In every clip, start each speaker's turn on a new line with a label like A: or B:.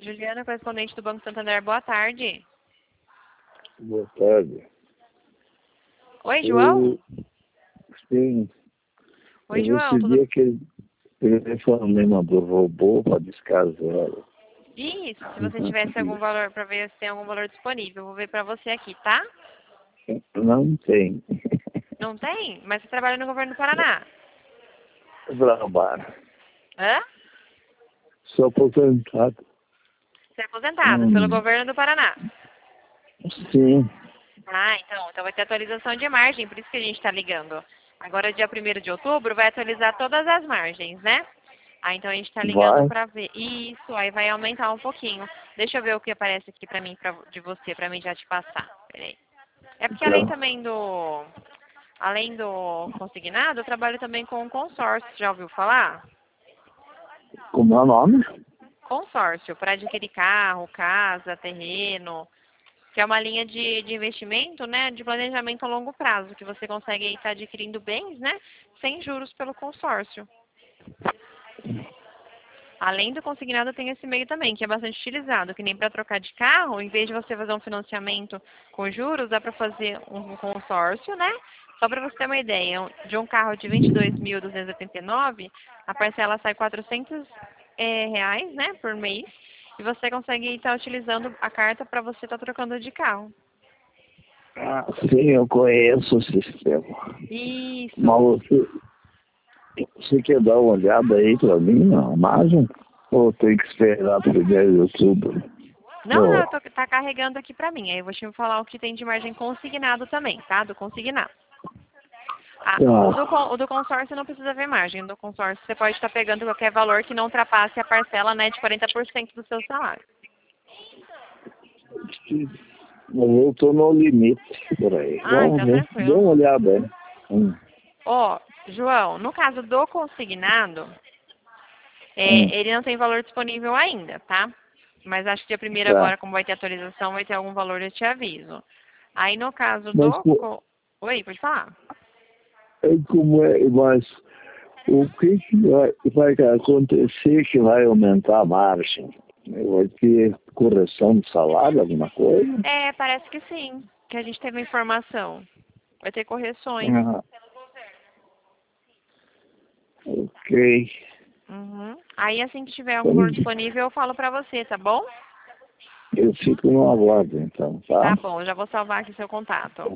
A: Juliana, correspondente do Banco Santander, boa tarde.
B: Boa tarde.
A: Oi, João?
B: Sim.
A: Oi,
B: Eu
A: João,
B: recebi
A: tudo...
B: aquele telefonema do robô para descasar.
A: Isso, se você tivesse algum valor, para ver se tem algum valor disponível, eu vou ver para você aqui, tá?
B: Não tem.
A: Não tem? Mas você trabalha no governo do Paraná.
B: Trabalho.
A: Hã?
B: Sou aposentado.
A: Você é aposentado pelo governo do Paraná.
B: Sim.
A: Ah, então vai ter atualização de margem, por isso que a gente está ligando. Agora, dia 1º de outubro, vai atualizar todas as margens, né? Então a gente está ligando
B: Vai.
A: para ver. Isso, aí vai aumentar um pouquinho. Deixa eu ver o que aparece aqui para mim, de você, para mim já te passar. Peraí. É porque além do consignado, eu trabalho também com consórcio, já ouviu falar?
B: Como é o nome?
A: Consórcio, para adquirir carro, casa, terreno, que é uma linha de investimento, né, de planejamento a longo prazo, que você consegue estar adquirindo bens, né, sem juros pelo consórcio. Além do consignado, tem esse meio também, que é bastante utilizado, que nem para trocar de carro, em vez de você fazer um financiamento com juros, dá para fazer um consórcio, né? Só para você ter uma ideia, de um carro de 22.289, a parcela sai R$ 400 reais, né, por mês, e você consegue estar utilizando a carta para você estar trocando de carro.
B: Ah, sim, eu conheço o sistema.
A: Isso.
B: Mas você quer dar uma olhada aí para mim na margem? Ou tem que esperar para o 10 de outubro?
A: Não, tá carregando aqui pra mim. Aí eu vou te falar o que tem de margem consignado também, tá? Do consignado. O do consórcio não precisa ver margem. O do consórcio você pode estar pegando qualquer valor que não ultrapasse a parcela, né, de 40% do seu salário.
B: Eu estou no limite por aí.
A: Ah,
B: Vamos
A: então
B: ver. Dê
A: tranquilo.
B: uma olhada aí.
A: Ó, João, no caso do consignado,
B: Hum.
A: ele não tem valor disponível ainda, tá? Mas acho que dia 1º
B: Tá.
A: agora, como vai ter atualização, vai ter algum valor, eu te aviso. Aí no caso
B: Mas
A: Oi, pode falar.
B: como é, mas o que vai acontecer que vai aumentar a margem? Vai ter correção de salário, alguma coisa?
A: Parece que sim, que a gente teve informação. Vai ter correções.
B: Ah, ok.
A: Uhum. Aí assim que tiver algum valor
B: Então,
A: disponível, eu falo pra você, tá bom?
B: eu fico no aguardo, então, tá?
A: Tá bom, já vou salvar aqui seu contato.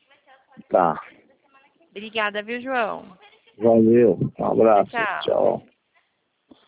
B: Tá.
A: Obrigada, viu, João?
B: Valeu. Um abraço.
A: Tchau.
B: Tchau.